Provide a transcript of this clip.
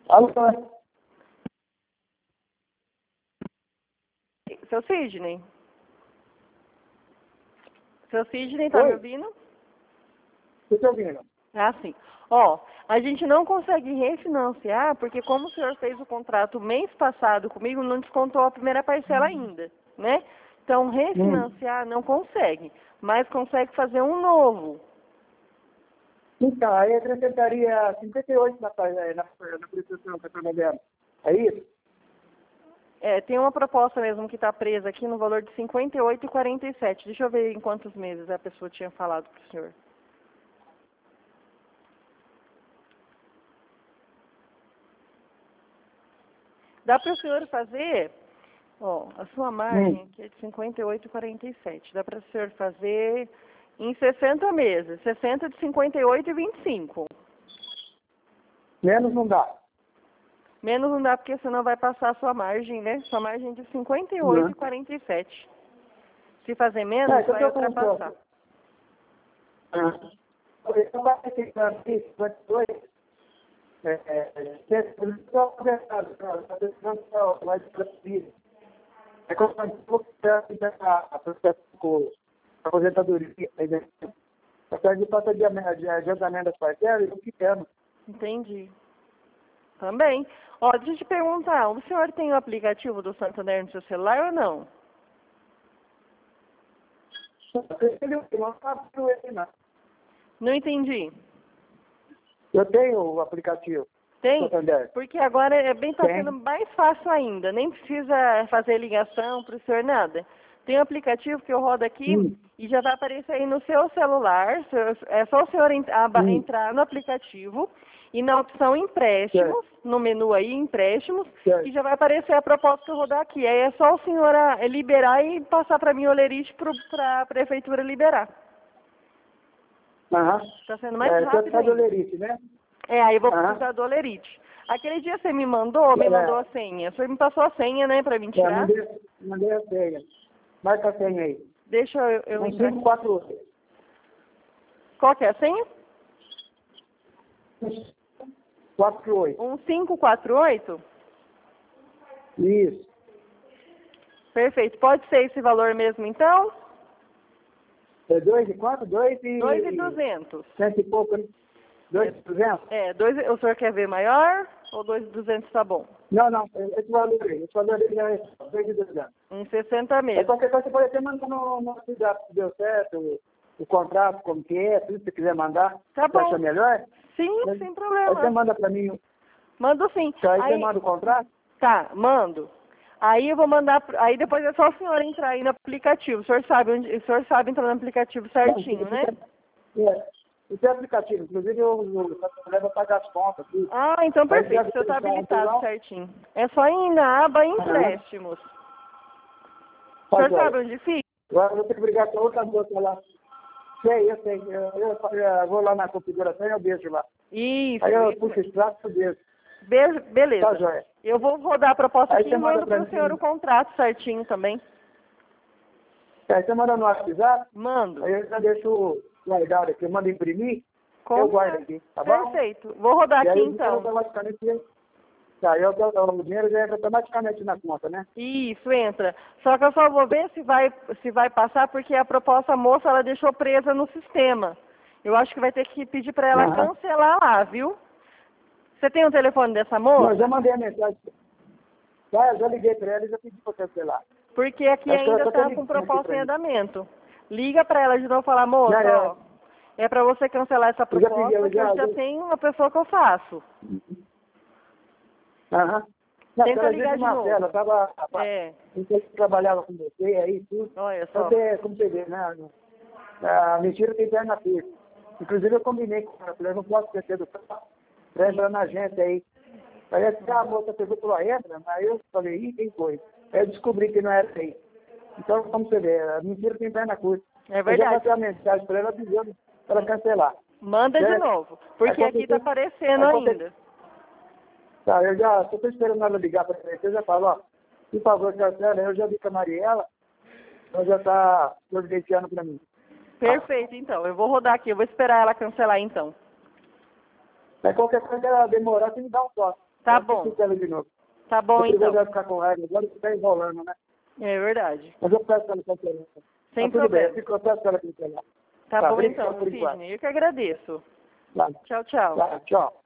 Alô? Seu Sidney? Seu Sidney, tá me ouvindo? Estou ouvindo. Ah, sim. Ó, a gente não consegue refinanciar porque como o senhor fez o contrato mês passado comigo, não descontou a primeira parcela ainda, né? Então, refinanciar não consegue, mas consegue fazer um novo. Então, aí acrescentaria 58 na prestação que eu estou vendendo. É isso? É, tem uma proposta mesmo que está presa aqui no valor de 58,47. Deixa eu ver em quantos meses a pessoa tinha falado para o senhor. Dá para o senhor fazer, ó, a sua margem aqui é de 58,47. Dá para o senhor fazer em 60 meses, 60 de 58,25. Menos não dá. Menos não dá porque senão vai passar a sua margem, né? Sua margem é de 58,47. Se fazer menos, vai ultrapassar. Então vai ficar aqui, 52. É como a processo com a aposentadoria. A tarde passa de adiantamento das parcelas e eu ficando. Entendi. Também. Ó, deixa eu te perguntar, o senhor tem o aplicativo do Santander no seu celular ou não? Não entendi. Eu tenho o aplicativo. Tem? Santander. Porque agora tá sendo mais fácil ainda. Nem precisa fazer ligação para o senhor, nada. Tem um aplicativo que eu rodo aqui e já vai aparecer aí no seu celular. É só o senhor entrar no aplicativo e na opção empréstimos, no menu aí, empréstimos, e já vai aparecer a proposta que eu rodar aqui. Aí é só o senhor liberar e passar para mim o Olerite para a prefeitura liberar. Está sendo mais rápido ainda. Olerite, né? Aí eu vou precisar do Olerite. Aquele dia você me mandou a senha. O senhor me passou a senha, né, para mim tirar? Mandei a senha. Marca a senha aí. Deixa eu entrar. 1548. Qual que é a senha? 48. 1548? Isso. Perfeito. Pode ser esse valor mesmo, então? É 2 e quanto? 2.200. Cento e pouco, né? 2.200? O senhor quer ver maior ou 2.200 tá bom? Não. Esse valor aí já é 2.200. Em 60 meses. Qualquer coisa você pode até mandar no WhatsApp se deu certo, o contrato, como que é, tudo que você quiser mandar. Tá bom. Você acha melhor? Sim, sem problema. Aí você manda pra mim. Mando sim. Aí você manda o contrato? Tá, mando. Aí eu vou mandar, aí depois é só o senhor entrar aí no aplicativo. O senhor sabe entrar no aplicativo certinho, né? Esse é aplicativo, inclusive eu levo a pagar as contas. Então perfeito, o senhor está habilitado certinho. É só ir na aba empréstimos. O senhor sabe onde fica? Agora eu vou ter que brigar com outra moça lá. Sei. Eu vou lá na configuração e eu beijo lá. Isso. Aí eu puxo o extrato e beijo. Beleza. Tá, joia. Eu vou rodar a proposta aí aqui e mando para o senhor o contrato certinho também. Aí você manda no WhatsApp? Mando. Aí eu já deixo guardado aqui, eu mando imprimir, eu guardo aqui, tá bom? Perfeito. Vou rodar aqui então. O dinheiro já entra automaticamente na conta, né? Isso, entra. Só que eu só vou ver se vai passar, porque a proposta moça, ela deixou presa no sistema. Eu acho que vai ter que pedir para ela cancelar lá, viu? Você tem o telefone dessa moça? Não, eu já mandei a mensagem. Eu já liguei para ela e já pedi para cancelar. Porque aqui ainda está com proposta em andamento. Liga para ela de novo e fala, moça, é para você cancelar essa proposta, eu já tenho uma pessoa que eu faço. Tenta ligar de novo. Ela trabalhava com você aí, tudo. Olha só. Como você vê, né? A mentira tem perna firme. Inclusive eu combinei com ela, eu não posso esquecer do carro, para entrar na agência aí. Parece que a moça pegou pela entra, mas eu falei, quem foi? Aí eu descobri que não era aí. Então, como você vê, a mentira tem perna curta. É verdade. Eu já passei a mensagem para ela pedindo para ela cancelar. Manda de novo, porque aqui está aparecendo ainda. Tá, eu já estou esperando ela ligar para você, eu já falo, ó, por favor, cancela, eu já vi com a Mariela, ela já está providenciando para mim. Perfeito, então. Eu vou rodar aqui, eu vou esperar ela cancelar então. Mas qualquer coisa que ela demorar, você me dá um toque. Tá bom. De novo. Tá bom, então. Vai ficar com raiva, agora está enrolando, né? É verdade. Mas eu peço para ela cancelar. Sem tudo problema. bem, eu peço para ela cancelar. Tá bom, obrigado então, Sidney. Eu que agradeço. Tá. Tchau, tchau. Tá, tchau.